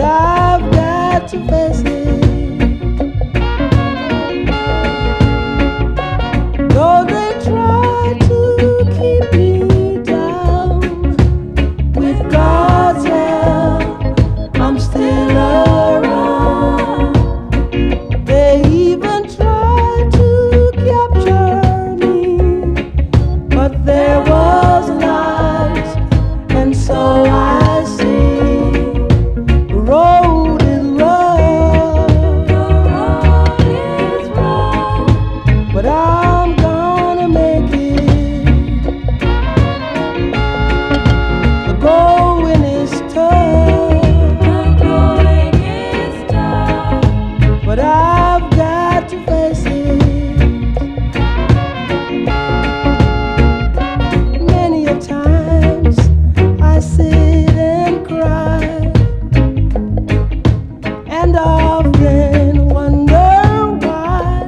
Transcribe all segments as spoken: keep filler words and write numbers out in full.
I've got to face it. Though they try to keep me down, with God's help, I'm still around. They even try to capture me, but there was light, and so I see. The road is rough, the road is rough, but I'm gonna make it. The going is tough, the going is tough, but I've got to face it. Many a times I sit and cry, and often wonder why,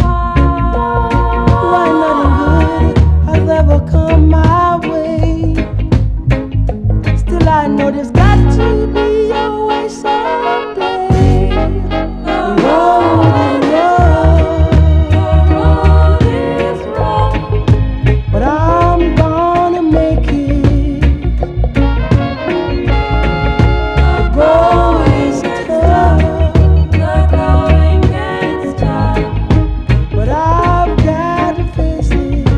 why nothing good has ever come my way. Still I know there's got to be a way someday. The road is rough, but I'm gonna make it. The road is tough, the going gets tough, but I've got to face it.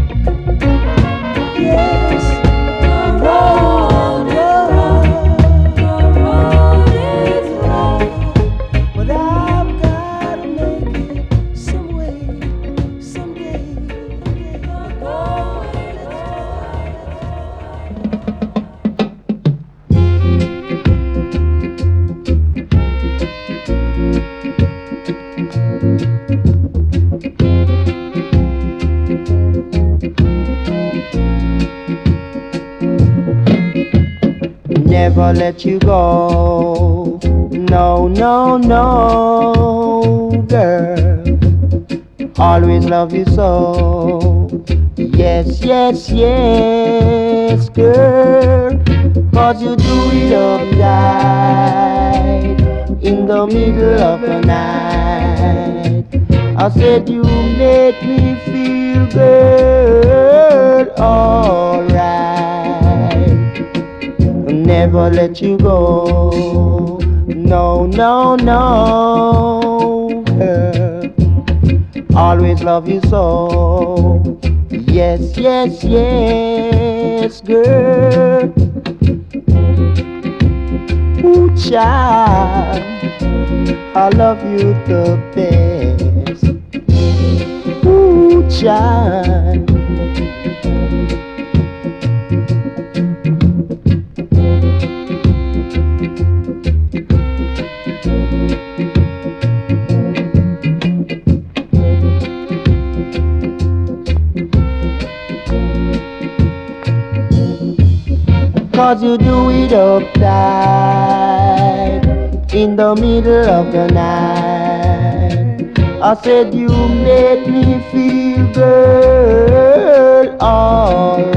Yes, the road is rough, the road is rough, but I've got to make it some way, someday. The road is Never let you go. No, no, no, girl. Always love you so. Yes, yes, yes, girl. Cause you do it up right in the middle of the night. I said you make me feel good, alright. Never let you go. No, no, no, girl. Always love you so. Yes, yes, yes, girl. Ooh, child, I love you the best. Ooh, child. Cause you do it up tight in the middle of the night. I said you make me feel good, alright.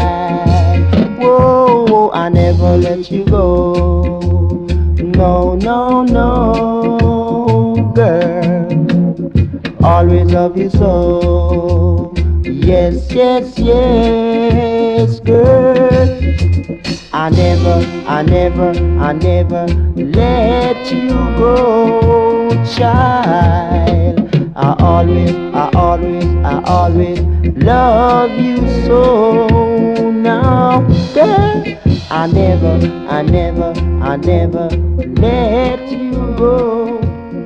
Whoa, whoa, I never let you go. No, no, no, girl. Always love you so. Yes, yes, yes, girl. I never, I never, I never let you go, child. I always, I always, I always love you so. Now, girl, I never, I never, I never let you go.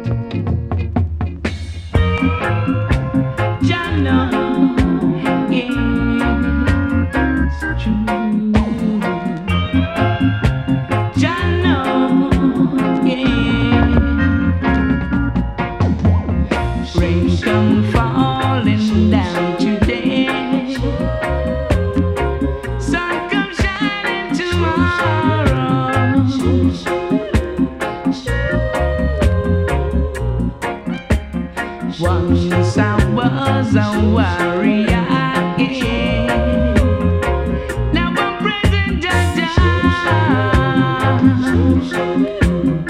Jana, it's true. Rain come falling down today, sun come shining tomorrow. Once I was a warrior, yeah. Now I'm present, Jah Jah.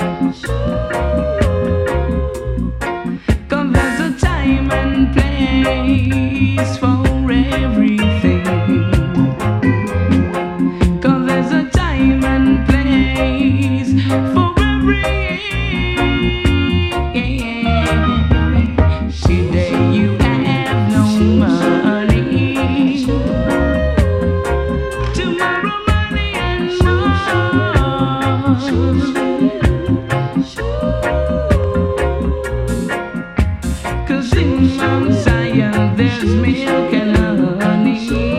'Cause in Mount Zion there's milk and honey.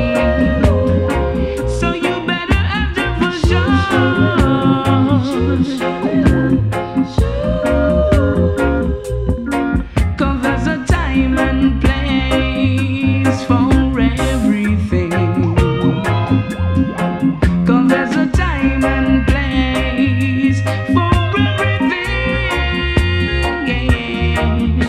So you better have them for sure. 'Cause there's a time and place for everything. 'Cause there's a time and place for everything. Yeah.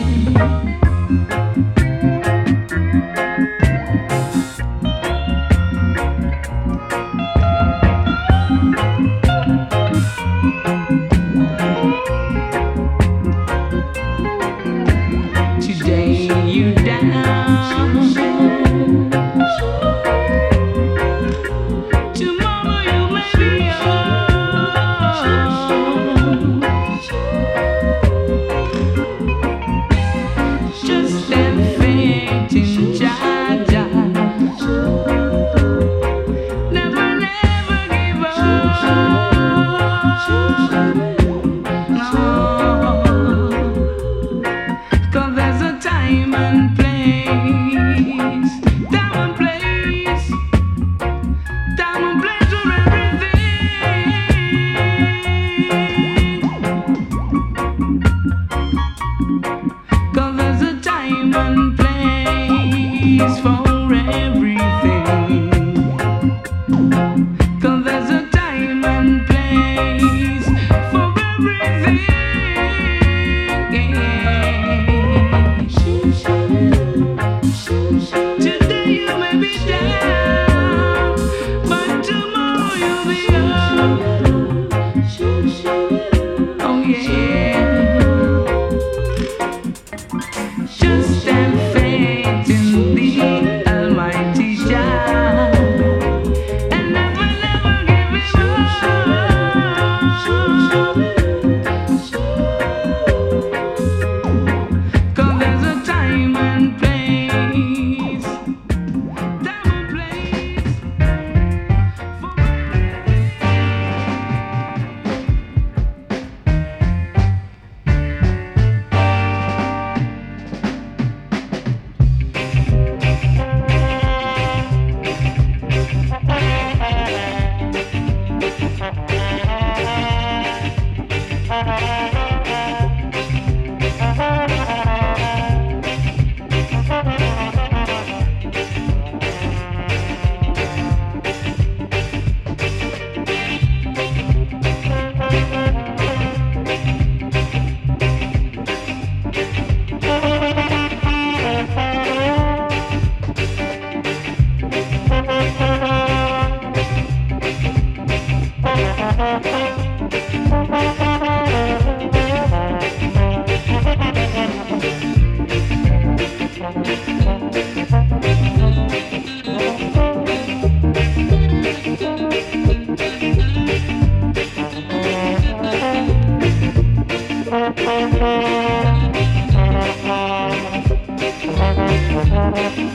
Today you down, tomorrow you may be up. 'Just have faith in Jah Jah. Never, never give up. No. 'Cause there's a time and place, time and place, time and place for everything. 'Cause there's a time and place for everything. 'Cause there's a time and place for everything. Today you may be down, but tomorrow you'll be up. Oh yeah. Just have faith in the Almighty Jah, and never, never give him up. 'Cause there's a time and place, time and place for Thank you.